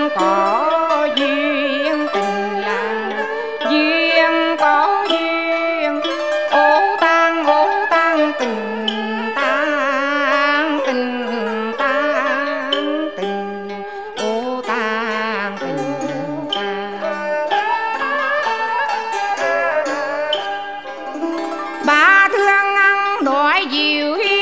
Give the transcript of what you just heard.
có duyên, tình là duyên có duyên. Ô tan tình tan, tình tan tình, ô tan tình tan. Ba thương ăn đói diệu hiếu